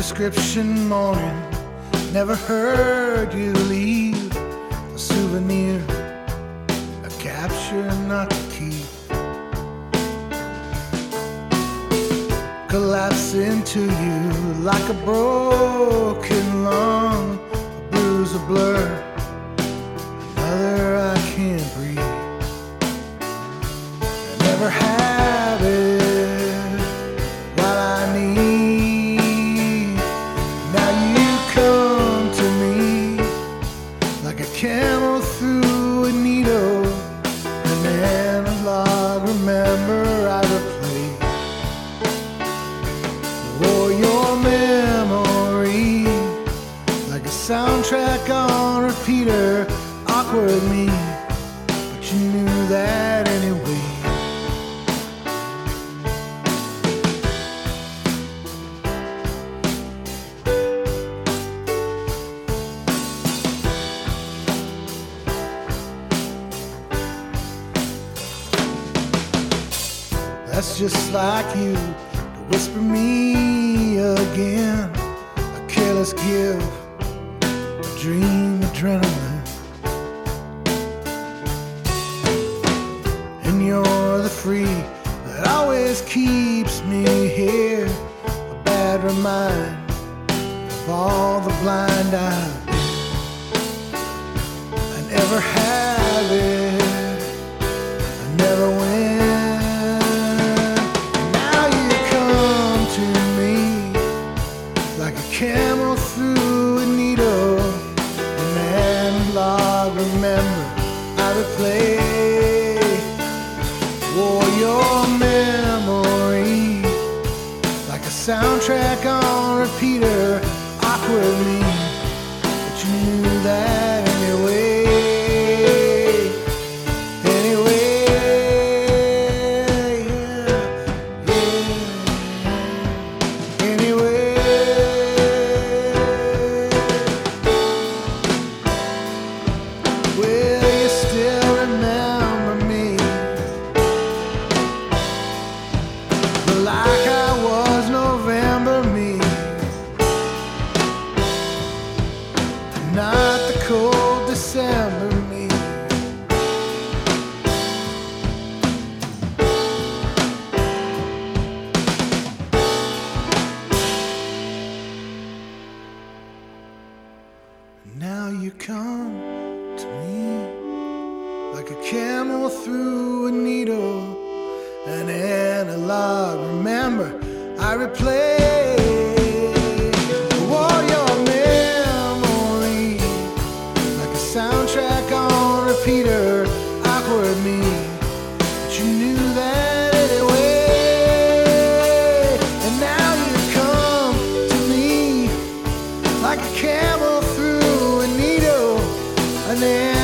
prescription morning. Never heard you leave a souvenir, a capture not to keep. Collapse into you like a broken lung, a bruise, a blur, another I can't breathe. I never have it what I need. Now you come to me like a camel through a needle, an analog. Remember I replay for your memory like a soundtrack on repeater. Awkward me, but you knew that anyway. That's just like you to whisper me again, a careless give, a dream adrenaline. And you're the free that always keeps me here, a bad reminder of all the blind I've been. I never have it, I never win. Camel through a needle, an analog. Remember I replay for your memory like a soundtrack on repeater. Awkward me, but you knew that anyway. Like I was November me, not the cold December me. Now you come to me like a camel through a needle, an analog. Remember I replay for your memory like a soundtrack on repeater. Awkward me, but you knew that anyway. And now you come to me like a camel through a needle, an